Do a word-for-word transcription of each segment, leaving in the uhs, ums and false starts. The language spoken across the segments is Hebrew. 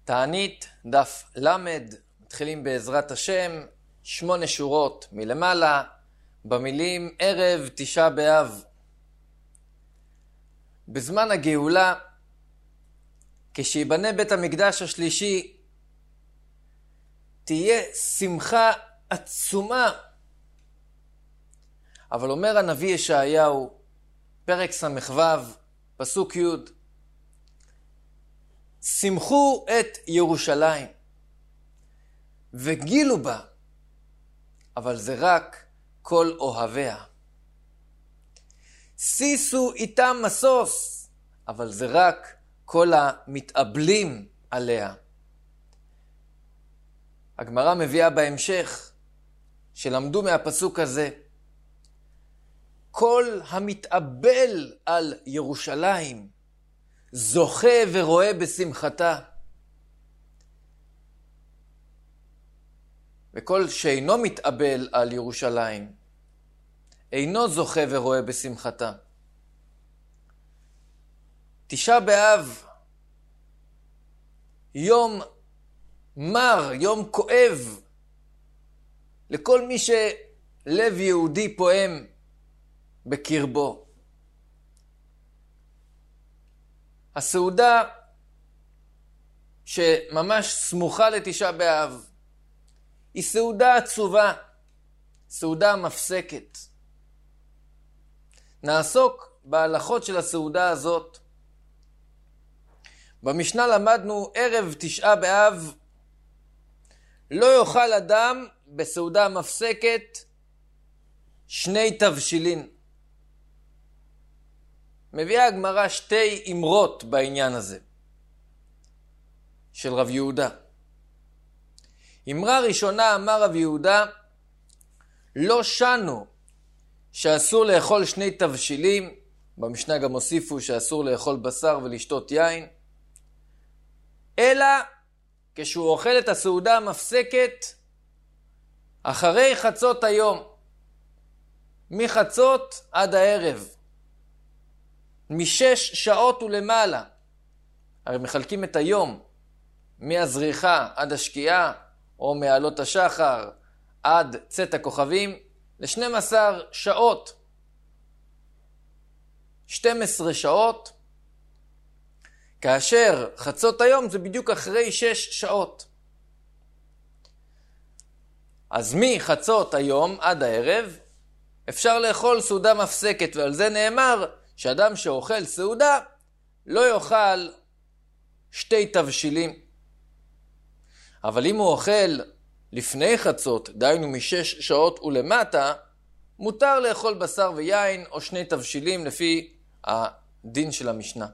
תענית דף למד, מתחילים בעזרת השם, שמונה שורות מלמעלה, במילים ערב תשעה באב. בזמן הגאולה, כשיבנה בית המקדש השלישי, תהיה שמחה עצומה. אבל אומר הנביא ישעיהו, פרק ס"ו, פסוק י', שמחו את ירושלים וגילו בה, אבל זה רק כל אוהביה. שישו איתם מסוס, אבל זה רק כל המתאבלים עליה. הגמרא מביאה בהמשך, שלמדו מהפסוק הזה, כל המתאבל על ירושלים זוכה ורואה בשמחתה. וכל שאינו מתאבל על ירושלים אינו זוכה ורואה בשמחתה. תשעה באב, יום מר, יום כואב, לכל מי שלב יהודי פועם בקרבו. הסעודה שממש סמוכה לתשעה באב היא סעודה עצובה, סעודה מפסקת. נעסוק בהלכות של הסעודה הזאת. במשנה למדנו ערב תשעה באב לא יאכל אדם בסעודה מפסקת שני תבשילין. מביאה הגמרא שתי אמרות בעניין הזה של רב יהודה. אמרה ראשונה, אמר רב יהודה, לא שנו שאסור לאכול שני תבשילים, במשנה גם הוסיפו שאסור לאכול בשר ולשתות יין, אלא כשהוא אוכל את הסעודה המפסקת אחרי חצות היום, מחצות עד הערב, משש שעות ולמעלה. הרי מחלקים את היום מהזריחה עד השקיעה, או מעלות השחר עד צאת הכוכבים, ל-שתים עשרה שעות. שתים עשרה שעות, כאשר חצות היום זה בדיוק אחרי שש שעות. אז מחצות היום עד הערב אפשר לאכול סעודה מפסקת, ועל זה נאמר שאדם שאוכל סעודה לא יאכל שתי תבשילים. אבל אם הוא אוכל לפני חצות, דהיינו משש שעות ולמטה, מותר לאכול בשר ויין או שני תבשילים לפי הדין של המשנה.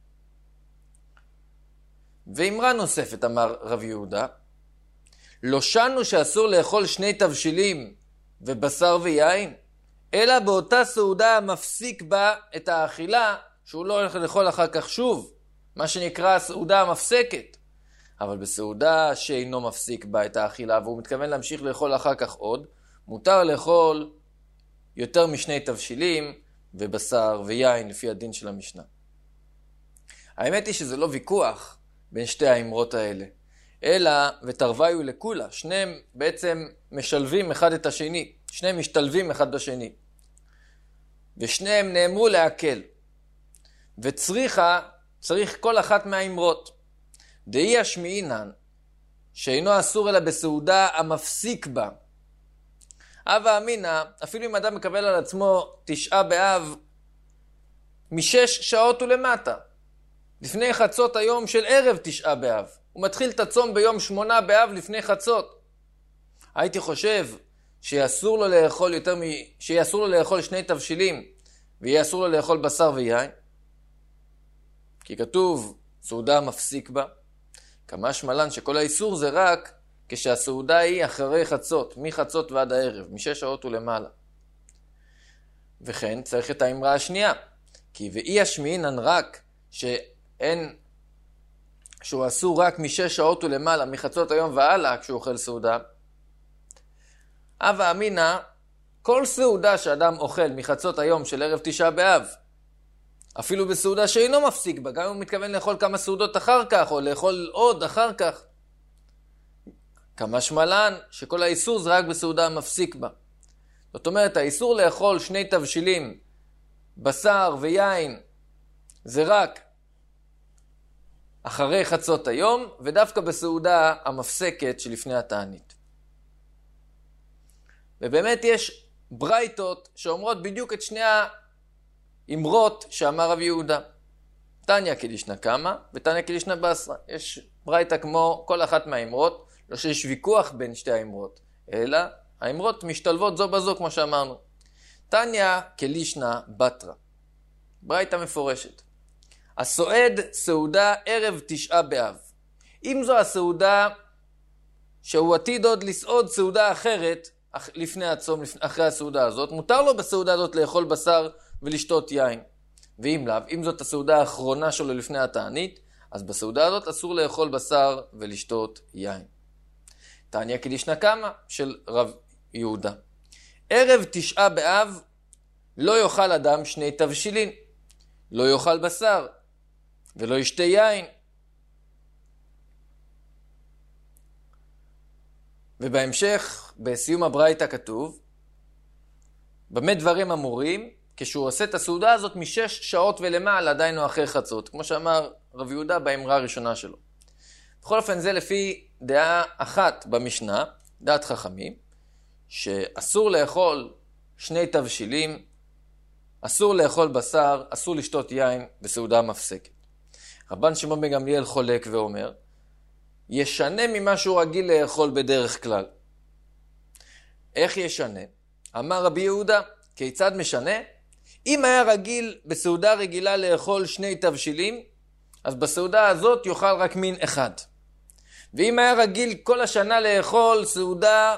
ואמרה נוספת, אמר רב יהודה, לא שנו שאסור לאכול שני תבשילים ובשר ויין, אלא באותה סעודה מפסיק בה את האכילה, שהוא לא הולך לאכול אחר כך שוב, מה שנקרא הסעודה המפסקת. אבל בסעודה שאינו מפסיק בה את האכילה, והוא מתכוון להמשיך לאכול אחר כך עוד, מותר לאכול יותר משני תבשילים ובשר ויין לפי הדין של המשנה. האמת היא שזה לא ויכוח בין שתי האמרות האלה, אלא ותרוויו לכולה, שניהם בעצם משלבים אחד את השני, שניהם משתלבים אחד בשני, ושניהם נאמרו להקל, וצריכה, צריך כל אחת מהאמרות. דאי השמיעינן, שאינו אסור אלא בסעודה המפסיק בה. אבא אמינא, אפילו אם אדם מקבל על עצמו תשעה באב משש שעות ולמטה, לפני חצות היום של ערב תשעה באב, הוא מתחיל את הצום ביום שמונה באב לפני חצות. הייתי חושב שיאסור לו לאכול יותר מ... שיאסור לו לאכול שני תבשילים, ויאסור לו לאכול בשר ויין, כי כתוב סעודה מפסיק בה. כמה שמלן שכל האיסור זה רק כשהסעודה היא אחרי חצות, מחצות ועד הערב, משש שעות ולמעלה. וכן צריך את האמרה השנייה, כי ואי השמיעינן רק שאין, שהוא אסור רק משש שעות ולמעלה, מחצות היום והלאה כשהוא אוכל סעודה. אבא אמינא, כל סעודה שאדם אוכל מחצות היום של ערב תשעה באב, אפילו בסעודה שאינו מפסיק בה, גם אם הוא מתכוון לאכול כמה סעודות אחר כך, או לאכול עוד אחר כך. כמשמע לן שכל האיסור זה רק בסעודה המפסיק בה. זאת אומרת, האיסור לאכול שני תבשילים, בשר ויין, זה רק אחרי חצות היום, ודווקא בסעודה המפסקת שלפני התענית. ובאמת יש ברייתות שאומרות בדיוק את שני האמרות שאמר רב יהודה. תניא כלישנא קמא ותניא כלישנא בסרא. יש ברייתא כמו כל אחת מהאמרות, לא שיש ויכוח בין שתי האמרות, אלא האמרות משתלבות זו בזו כמו שאמרנו. תניא כלישנא בתרא. ברייתא מפורשת. הסועד סעודה ערב תשעה באב. אם זו הסעודה שהוא עתיד עוד לסעוד סעודה אחרת לפני הצום, אחרי הסעודה הזאת, מותר לו בסעודה הזאת לאכול בשר ולשתות יין. ואם לאו, אם זאת הסעודה האחרונה שלו לפני התענית, אז בסעודה הזאת אסור לאכול בשר ולשתות יין. תניא כלישנא קמא של רב יהודה. ערב תשעה באב לא יאכל אדם שני תבשילין, לא יאכל בשר ולא ישתה יין. ובהמשך, בסיום הברייתא כתוב, במה דברים אמורים? כשהוא עושה את הסעודה הזאת משש שעות ולמעלה, עדיין הוא אחרי חצות, כמו שאמר רב יהודה באמרה הראשונה שלו. בכל אופן זה לפי דעה אחת במשנה, דעת חכמים, שאסור לאכול שני תבשילים, אסור לאכול בשר, אסור לשתות יין בסעודה מפסקת. רבן שמעון בן גמליאל חולק ואומר, ישנה ממה שהוא רגיל לאכול בדרך כלל. איך ישנה? אמר רבי יהודה, כיצד משנה? אם היה רגיל בסעודה רגילה לאכול שני תבשילים, אז בסעודה הזאת יאכל רק מין אחד. ואם היה רגיל כל השנה לאכול סעודה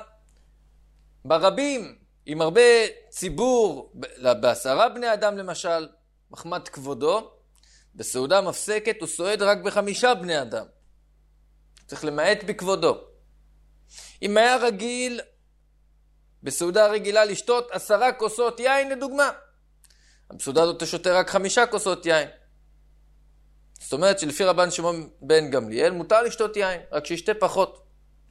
ברבים, עם הרבה ציבור, בעשרה בני אדם למשל, מחמת כבודו, בסעודה מפסקת הוא סועד רק בחמישה בני אדם. צריך למעט בכבודו. אם היה רגיל בסעודה רגילה לשתות עשרה כוסות יין לדוגמה, בסעודה הזאת תשותה רק חמישה כוסות יין. זאת אומרת שלפי רבן שמעון בן גמליאל מותר לשתות יין, רק שישתה פחות.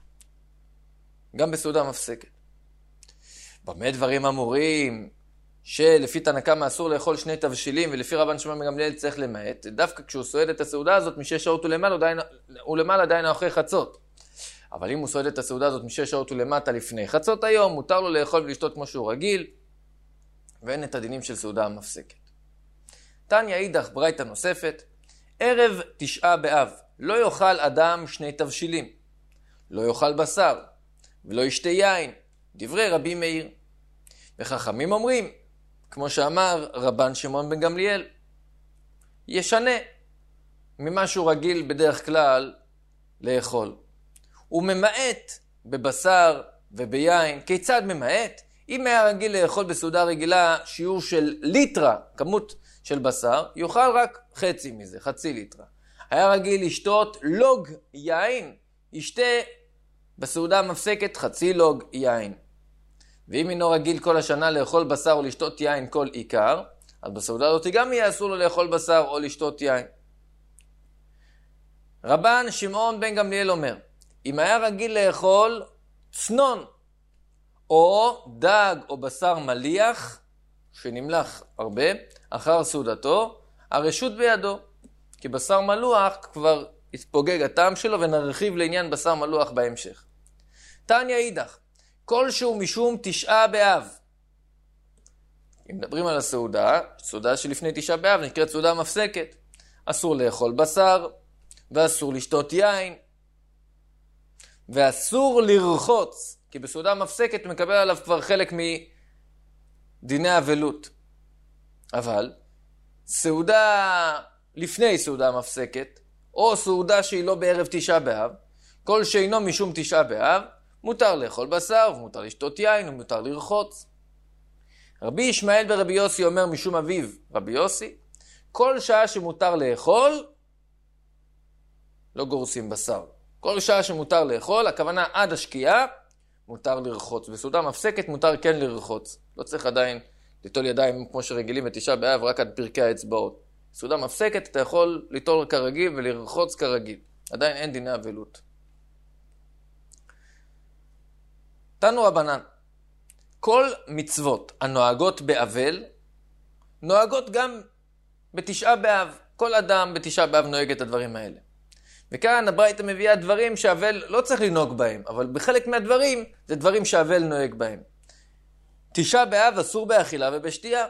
גם בסעודה מפסקת. במה דברים אמורים שלפי תנא קמא אסור לאכול שני תבשילים, ולפי רבן שמעון בן גמליאל צריך למעט, דווקא כשהוא סועד את הסעודה הזאת משש שעות ולמעלה, עדיין, ולמעלה עדיין אחרי חצות. אבל אם הוא סועד את הסעודה הזאת משש שעות ולמטה לפני חצות היום, מותר לו לאכול ולשתות כמו שהוא רגיל, ואין את הדינים של סעודה המפסקת. תניא אידך ברייתא נוספת, ערב תשעה באב לא יאכל אדם שני תבשילים, לא יאכל בשר ולא ישתה יין, דברי רבי מאיר. וחכמים אומרים, כמו שאמר רבן שמעון בן גמליאל, ישנה ממה שהוא רגיל בדרך כלל לאכול. הוא ממעט בבשר וביין. כיצד ממעט? אם היה רגיל לאכול בסעודה רגילה שיעור של ליטרה, כמות של בשר, יאכל רק חצי מזה, חצי ליטרה. היה רגיל לשתות לוג יין, ישתה בסעודה המפסקת חצי לוג יין. ואם אינו רגיל כל השנה לאכול בשר או לשתות יין כל עיקר, אז בסעודה הזאת גם יהיה אסור לו לאכול בשר או לשתות יין. רבן שמעון בן גמליאל אומר, אם היה רגיל לאכול צנון, או דג או בשר מליח, שנמלח הרבה, אחר סעודתו, הרשות בידו. כי בשר מלוח כבר יתפוגג הטעם שלו, ונרחיב לעניין בשר מלוח בהמשך. תניא אידך, כל שהוא משום תשעה באב. אם מדברים על הסעודה, סעודה שלפני תשעה באב נקראת סעודה מפסקת. אסור לאכול בשר, ואסור לשתות יין, ואסור לרחוץ, כי בסעודה מפסקת מקבל עליו כבר חלק מדיני אבלות. אבל סעודה לפני סעודה מפסקת, או סעודה שהיא לא בערב תשעה באב, כל שאינו משום תשעה באב, מותר לאכול בשר, ומותר לשתות יין, ומותר לרחוץ. רבי ישמעאל ברבי יוסי אומר משום אביו רבי יוסי, כל שעה שמותר לאכול, לא גורסים בשר. כל שעה שמותר לאכול, הכוונה עד השקיעה, מותר לרחוץ. בסעודה מפסקת מותר כן לרחוץ. לא צריך עדיין ליטול ידיים כמו שרגילים בתשעה באב, רק עד פרקי האצבעות. סעודה מפסקת, אתה יכול ליטול כרגיל ולרחוץ כרגיל. עדיין אין דיני אבלות. תנו רבנן, כל מצוות הנוהגות באבל, נוהגות גם בתשעה באב. כל אדם בתשעה באב נוהג את הדברים האלה. וכאן הברייתא מביאה דברים שאבל לא צריך לנהוג בהם, אבל בחלק מהדברים זה דברים שאבל נוהג בהם. תשעה באב אסור באכילה ובשתייה.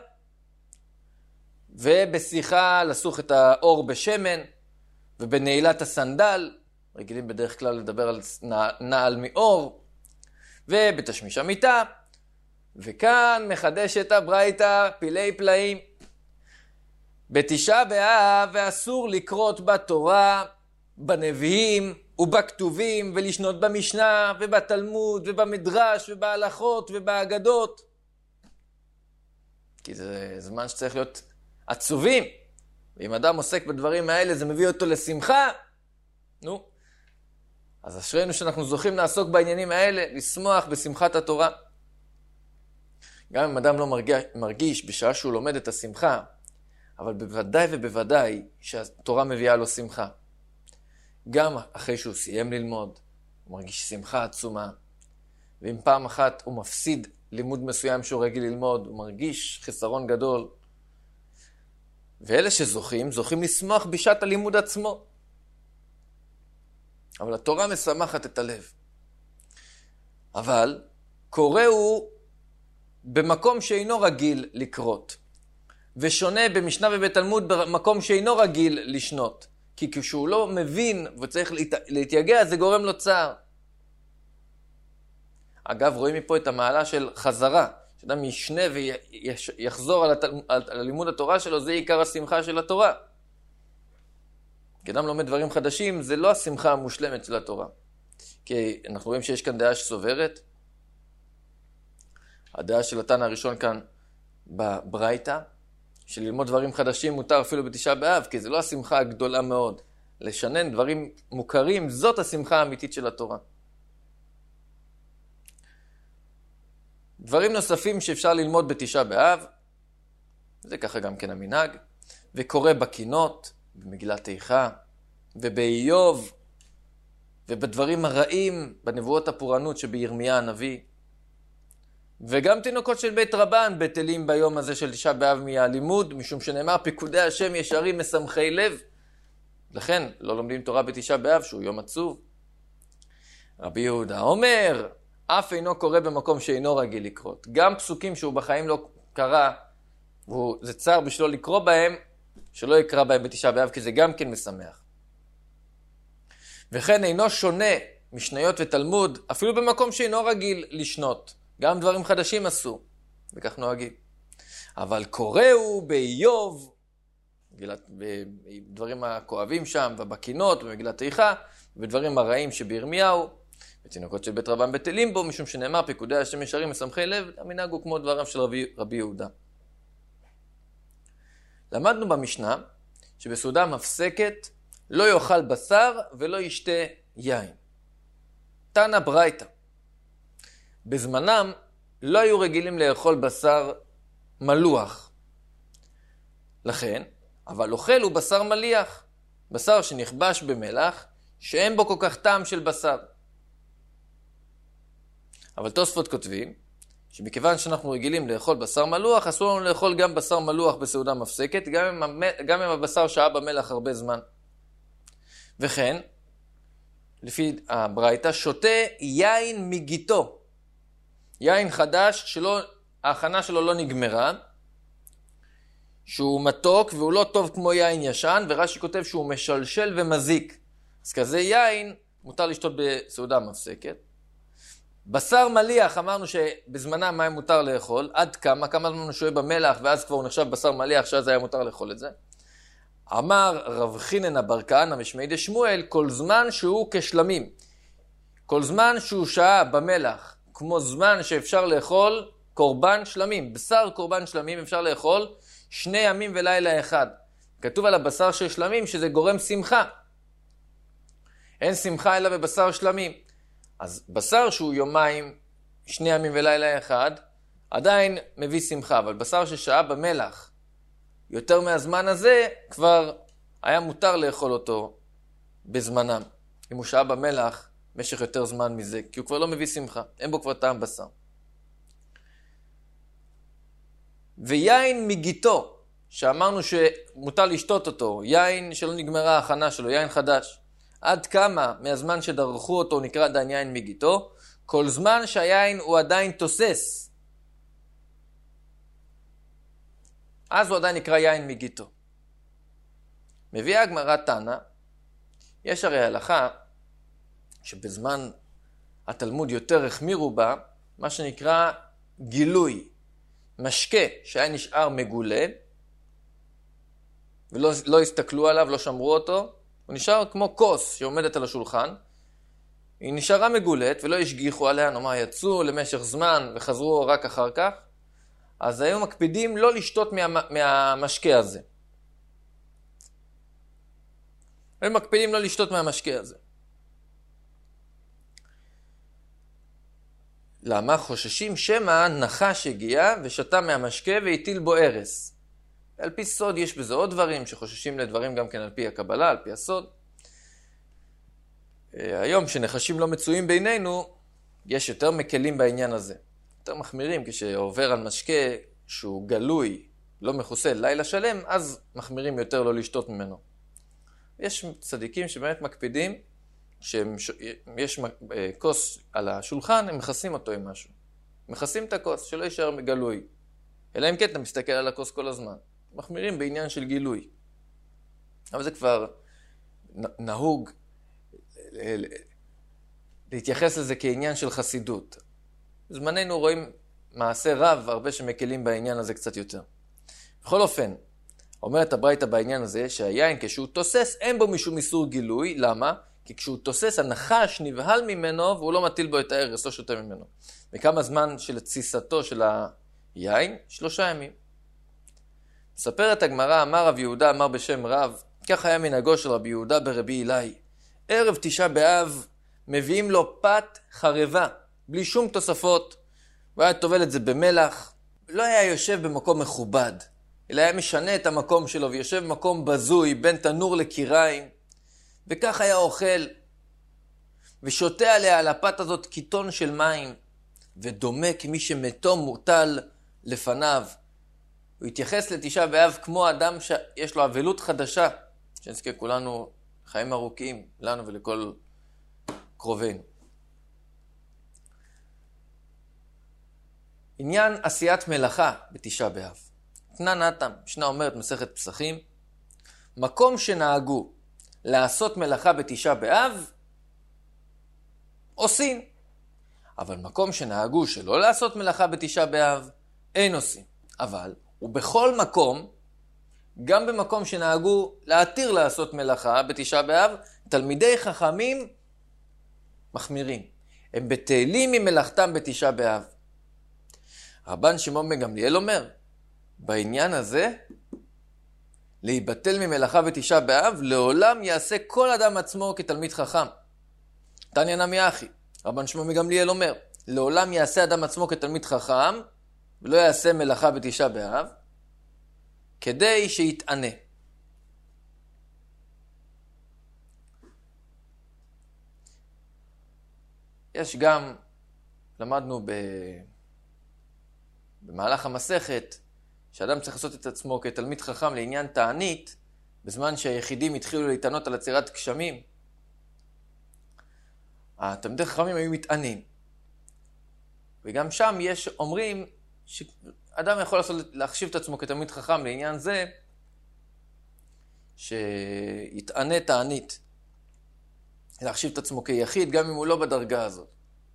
ובשיחה לסוך את האור בשמן, ובנעילת הסנדל, רגילים בדרך כלל לדבר על נעל מאור, ובתשמיש המיטה. וכאן מחדשת הברייתא פילי פלאים. בתשעה באב ואסור לקרות בתורה, בנביאים ובכתובים, ולשנות במשנה ובתלמוד ובמדרש ובהלכות ובאגדות. כי זה זמן שצריך להיות עצובים. ואם אדם עוסק בדברים האלה זה מביא אותו לשמחה. נו. אז אשרינו שאנחנו זוכים לעסוק בעניינים האלה, לשמוח בשמחת התורה. גם אם אדם לא מרגיש, מרגיש בשעה שהוא לומד את השמחה, אבל בוודאי ובוודאי שהתורה מביאה לו שמחה. גם אחרי שהוא סיים ללמוד, הוא מרגיש שמחה עצומה. ואם פעם אחת הוא מפסיד לימוד מסוים שהוא רגיל ללמוד, הוא מרגיש חסרון גדול. ואלה שזוכים, זוכים לשמוח בשעת הלימוד עצמו. אבל התורה משמחת את הלב. אבל קורא הוא במקום שאינו רגיל לקרות. ושונה במשנה ובתלמוד במקום שאינו רגיל לשנות. כי כשהוא לא מבין וצריך להתייגע, זה גורם לו צער. אגב, רואים מפה את המעלה של חזרה. שאדם ישנה ויחזור על, התל... על לימוד התורה שלו, זה עיקר השמחה של התורה. כי אדם לומד דברים חדשים, זה לא השמחה המושלמת של התורה. כי אנחנו רואים שיש כאן דעה שסוברת. הדעה של התנא הראשון כאן בברייתא, שללמוד דברים חדשים מותר אפילו בתשעה באב, כי זה לא השמחה הגדולה מאוד. לשנן דברים מוכרים, זאת השמחה האמיתית של התורה. דברים נוספים שאפשר ללמוד בתשעה באב, זה ככה גם כן המנהג, וקורא בקינות, במגילת איכה, ובאיוב, ובדברים הרעים, בנבואות הפורענות שבירמיה הנביא, וגם תינוקות של בית רבן בטלים ביום הזה של תשעה באב מהלימוד, משום שנאמר פיקודי השם ישרים משמחי לב. לכן לא לומדים תורה בתשעה באב שהוא יום עצוב. רבי יהודה אומר, אף אינו קורא במקום שאינו רגיל לקרות. גם פסוקים שהוא בחיים לא קרא, וזה צער בשבילו לקרוא בהם, שלא יקרא בהם בתשעה באב, כי זה גם כן משמח. וכן אינו שונה משניות ותלמוד, אפילו במקום שאינו רגיל לשנות. גם דברים חדשים עשו, וכך נוהגים. אבל קוראו באיוב, בדברים הכואבים שם, ובקינות, במגילת איכה, ודברים הרעים שבירמיהו, ותינוקות של בית רבן בטלים בו, משום שנאמר פיקודי השם ישרים משמחי לב, המנהג הוא כמו דבריו של רבי, רבי יהודה. למדנו במשנה, שבסעודה מפסקת לא יאכל בשר ולא ישתה יין. תנא ברייתא. בזמנם לא היו רגילים לאכול בשר מלוח. לכן, אבל אוכל הוא בשר מליח. בשר שנכבש במלח, שאין בו כל כך טעם של בשר. אבל תוספות כותבים, שמכיוון שאנחנו רגילים לאכול בשר מלוח, אסור לנו לאכול גם בשר מלוח בסעודה מפסקת, גם אם, גם אם הבשר שעה במלח הרבה זמן. וכן, לפי הברייתא, שותה יין מגיתו. יין חדש שלא, ההכנה שלו לא נגמרה, שהוא מתוק והוא לא טוב כמו יין ישן, ורש"י כותב שהוא משלשל ומזיק. אז כזה יין מותר לשתות בסעודה מפסקת. בשר מליח, אמרנו שבזמנם מה מותר לאכול, עד כמה, כמה זמן הוא שוהה במלח, ואז כבר הוא נחשב בשר מליח, שאז היה מותר לאכול את זה. אמר רב חינן אבר כהנא משמעי דשמואל, כל זמן שהוא כשלמים. כל זמן שהוא שעה במלח, כמו זמן שאפשר לאכול קורבן שלמים. בשר קורבן שלמים אפשר לאכול שני ימים ולילה אחד. כתוב על הבשר של שלמים שזה גורם שמחה. אין שמחה אלא בבשר שלמים. אז בשר שהוא יומיים, שני ימים ולילה אחד, עדיין מביא שמחה. אבל בשר ששעה במלח יותר מהזמן הזה, כבר היה מותר לאכול אותו בזמנם. אם הוא שעה במלח, משך יותר זמן מזה, כי הוא כבר לא מביא שמחה, אין בו כבר טעם בשר. ויין מגיתו, שאמרנו שמותר לשתות אותו, יין שלא נגמרה ההכנה שלו, יין חדש. עד כמה מהזמן שדרכו אותו נקרא עדיין יין מגיתו, כל זמן שהיין הוא עדיין תוסס. אז הוא עדיין נקרא יין מגיתו. מביאה הגמרא תנא, יש הרי הלכה שבזמן התלמוד יותר החמירו בה, מה שנקרא גילוי. משקה שהיה נשאר מגולה, ולא לא הסתכלו עליו, לא שמרו אותו, הוא נשאר כמו כוס שעומדת על השולחן, היא נשארה מגולת ולא השגיחו עליה, נאמר יצאו למשך זמן וחזרו רק אחר כך, אז היו מקפידים לא לשתות מה, מהמשקה הזה. היו מקפידים לא לשתות מהמשקה הזה. למה? חוששים שמא נחש הגיע ושתה מהמשקה והטיל בו ארס. על פי סוד יש בזה עוד דברים שחוששים לדברים גם כן על פי הקבלה, על פי הסוד. היום שנחשים לא מצויים בינינו, יש יותר מקלים בעניין הזה. יותר מחמירים כשעובר על משקה שהוא גלוי, לא מכוסה לילה שלם, אז מחמירים יותר לא לשתות ממנו. יש צדיקים שבאמת מקפידים, שיש כוס על השולחן, הם מכסים אותו עם משהו. מכסים את הכוס, שלא יישאר גלוי. אלא אם כן אתה מסתכל על הכוס כל הזמן. מחמירים בעניין של גילוי. אבל זה כבר נהוג להתייחס לזה כעניין של חסידות. בזמננו רואים מעשה רב, הרבה שמקלים בעניין הזה קצת יותר. בכל אופן, אומרת הברייתא בעניין הזה, שהיין כשהוא תוסס, אין בו משום איסור גילוי. למה? כי כשהוא תוסס, הנחש נבהל ממנו, והוא לא מטיל בו את הארס, לא שותה ממנו. וכמה זמן של תסיסתו של היין? שלושה ימים. מספרת הגמרא, אמר רב יהודה, אמר בשם רב, כך היה מנהגו של רבי יהודה ברבי אילאי. ערב תשעה באב מביאים לו פת חרבה, בלי שום תוספות, והיה טובל את זה במלח, לא היה יושב במקום מכובד, אלא היה משנה את המקום שלו, ויושב במקום בזוי, בין תנור לקיריים, וכך היה אוכל, ושותה עליה על הפת הזאת קיטון של מים, ודומה כמי שמתו מוטל לפניו. הוא התייחס לתשעה באב כמו אדם שיש לו אבלות חדשה, שנזכה כולנו חיים ארוכים, לנו ולכל קרובינו. עניין עשיית מלאכה בתשעה באב. תנא נתם, משנה אומרת מסכת פסחים, מקום שנהגו לעשות מלאכה בתשעה באב, עושים. אבל מקום שנהגו שלא לעשות מלאכה בתשעה באב, אין עושים. אבל, ובכל מקום, גם במקום שנהגו להתיר לעשות מלאכה בתשעה באב, תלמידי חכמים מחמירים. הם בטלים ממלאכתם בתשעה באב. רבן שמעון בן גמליאל אומר, בעניין הזה, להיבטל ממלאכה בתשעה באב, לעולם יעשה כל אדם עצמו כתלמיד חכם. תניא נמי אחי, רבן שמעון בן גמליאל אומר, לעולם יעשה אדם עצמו כתלמיד חכם, ולא יעשה מלאכה בתשעה באב, כדי שיתענה. יש גם, למדנו ב... במהלך המסכת, שאדם צריך לעשות את עצמו כתלמיד חכם לעניין תענית, בזמן שהיחידים התחילו להתענות על עצירת גשמים, התלמידי חכמים היו מתענים. וגם שם יש אומרים שאדם יכול לעשות, להחשיב את עצמו כתלמיד חכם לעניין זה, שיתענה תענית. להחשיב את עצמו כיחיד, גם אם הוא לא בדרגה הזאת.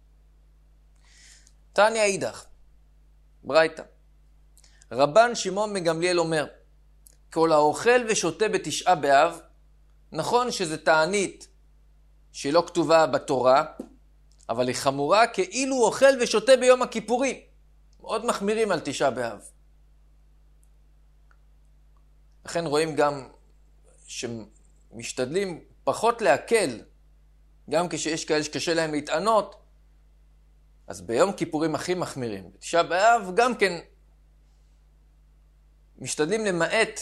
תניא אידך, ברייתא. רבן שמעון בן גמליאל אומר, כל האוכל ושותה בתשעה באב, נכון שזה תענית שהיא לא כתובה בתורה, אבל היא חמורה כאילו הוא אוכל ושותה ביום הכיפורים. מאוד מחמירים על תשעה באב. לכן רואים גם שמשתדלים פחות להקל, גם כשיש כאלה שקשה להם להתענות, אז ביום כיפורים הכי מחמירים. בתשעה באב גם כן משתדלים למעט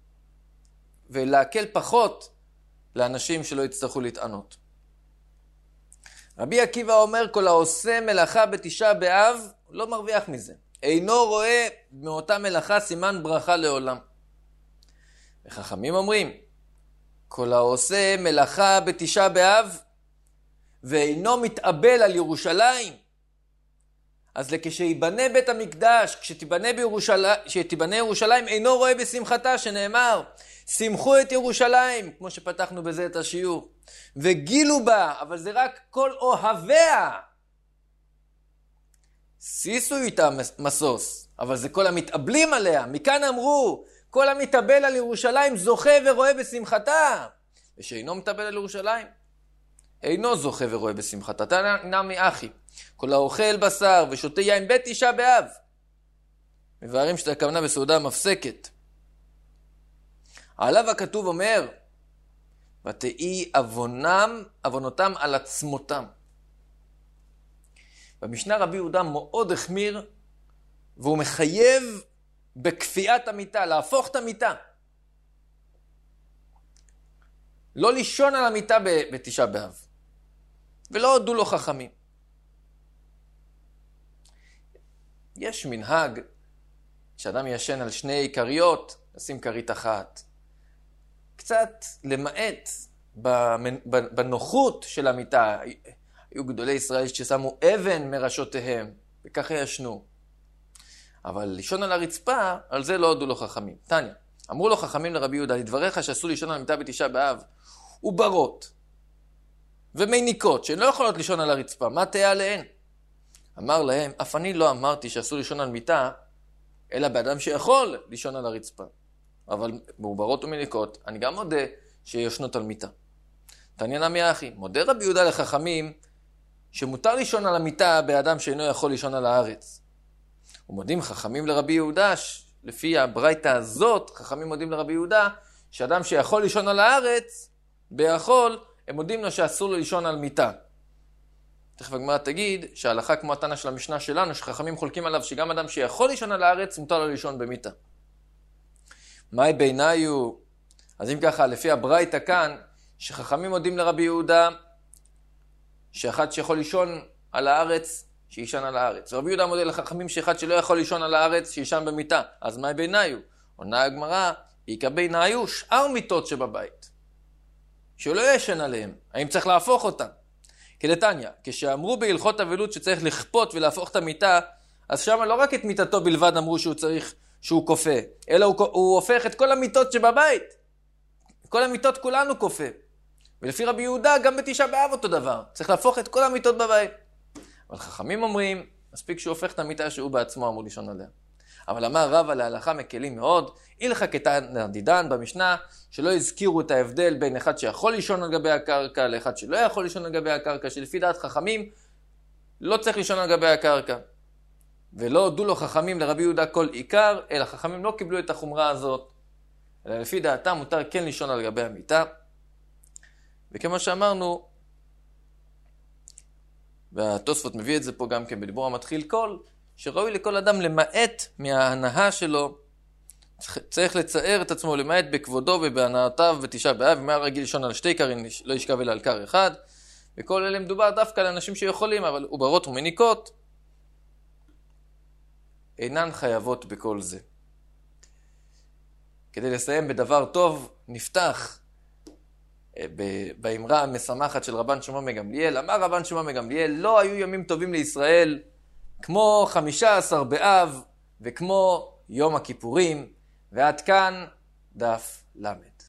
ולהקל פחות לאנשים שלא יצטרכו להתענות. רבי עקיבא אומר, כל העושה מלאכה בתשעה באב לא מרוויח מזה. אינו רואה מאותה מלאכה סימן ברכה לעולם. וחכמים אומרים, כל העושה מלאכה בתשעה באב ואינו מתאבל על ירושלים, אז כשיבנה בית המקדש, כשתיבנה בירושלים, כשתיבנה ירושלים, אינו רואה בשמחתה, שנאמר, שמחו את ירושלים, כמו שפתחנו בזה את השיעור, וגילו בה, אבל זה רק כל אוהביה. סיסו איתה מסוס, אבל זה כל המתאבלים עליה. מכאן אמרו, כל המתאבל על ירושלים זוכה ורואה בשמחתה, ושאינו מתאבל על ירושלים, אינו זוכה ורואה בשמחתה. תנמי אחי, כל האוכל בשר ושותה יין בית תשעה באב, מבארים שאתה הכוונה בסעודה מפסקת. עליו הכתוב אומר, ותהי עוונם, עוונותם על עצמותם. במשנה רבי יהודה מאוד החמיר, והוא מחייב בכפיית המיטה, להפוך את המיטה. לא לישון על המיטה בתשעה באב. ולא הודו לו חכמים. יש מנהג שאדם ישן על שני כריות, לשים כרית אחת. קצת למעט בנוחות של המיטה. היו גדולי ישראל ששמו אבן מראשותיהם, וככה ישנו. אבל לישון על הרצפה, על זה לא הודו לו חכמים. תניא, אמרו לו חכמים לרבי יהודה, לדבריך שאסור לישון על המיטה בתשעה באב, וברות ומיניקות, שהן לא יכולות לישון על הרצפה, מה תהיה עליהן? אמר להם, אף אני לא אמרתי שאסור לישון על מיטה, אלא באדם שיכול לישון על הרצפה. אבל מעוברות ומיניקות, אני גם מודה שישנות על מיטה. תניא נמי אחי, מודה רבי יהודה לחכמים, שמותר לישון על המיטה באדם שאינו יכול לישון על הארץ. ומודים חכמים לרבי יהודה, לפי הברייתא הזאת, חכמים מודים לרבי יהודה, שאדם שיכול לישון על הארץ, ביכול, הם מודים לו שאסור לו לישון על מיטה. תכף הגמרא תגיד שההלכה כמו התנא של המשנה שלנו, שחכמים חולקים עליו שגם אדם שיכול לישון על הארץ, מותר לו לישון במיטה. מהי בעיניו? אז אם ככה, לפי הברייתא כאן, שחכמים מודים לרבי יהודה, שאחד שיכול לישון על הארץ, שישן על הארץ. רבי יהודה מודה לחכמים שאחד שלא יכול לישון על הארץ, שישן במיטה. אז מהי בעיניו? עונה הגמרא, איכא בעיניו שאר מיטות שבבית, שהוא לא ישן עליהם. האם צריך להפוך אותם? כדתניא, כשאמרו בהלכות אבלות שצריך לכפות ולהפוך את המיטה, אז שם לא רק את מיטתו בלבד אמרו שהוא צריך, שהוא כופה, אלא הוא, הוא הופך את כל המיטות שבבית. כל המיטות כולנו כופה. ולפי רבי יהודה גם בתשעה באב אותו דבר. צריך להפוך את כל המיטות בבית. אבל חכמים אומרים, מספיק שהוא הופך את המיטה שהוא בעצמו אמור לישון עליה. אבל אמר רב על ההלכה מקלים מאוד, הלכה כתנא דידן במשנה, שלא הזכירו את ההבדל בין אחד שיכול לישון על גבי הקרקע, לאחד שלא יכול לישון על גבי הקרקע, שלפי דעת חכמים לא צריך לישון על גבי הקרקע. ולא הודו לו חכמים לרבי יהודה כל עיקר, אלא חכמים לא קיבלו את החומרה הזאת. אלא לפי דעתם מותר כן לישון על גבי המיטה. וכמו שאמרנו, והתוספות מביא את זה פה גם כן בדיבור המתחיל כל, שראוי לכל אדם למעט מההנאה שלו, צריך לצער את עצמו למעט בכבודו ובהנאותיו בתשעה באב, אם היה רגיל לישון על שתי קרים, לא ישכב אלא על קר אחד, וכל אלה מדובר דווקא על אנשים שיכולים, אבל עוברות ומיניקות אינן חייבות בכל זה. כדי לסיים בדבר טוב, נפתח באמרה המשמחת של רבן שמעון מגמליאל. אמר רבן שמעון מגמליאל, לא היו ימים טובים לישראל כמו חמישה עשר באב וכמו יום הכיפורים. ועד כאן דף למד.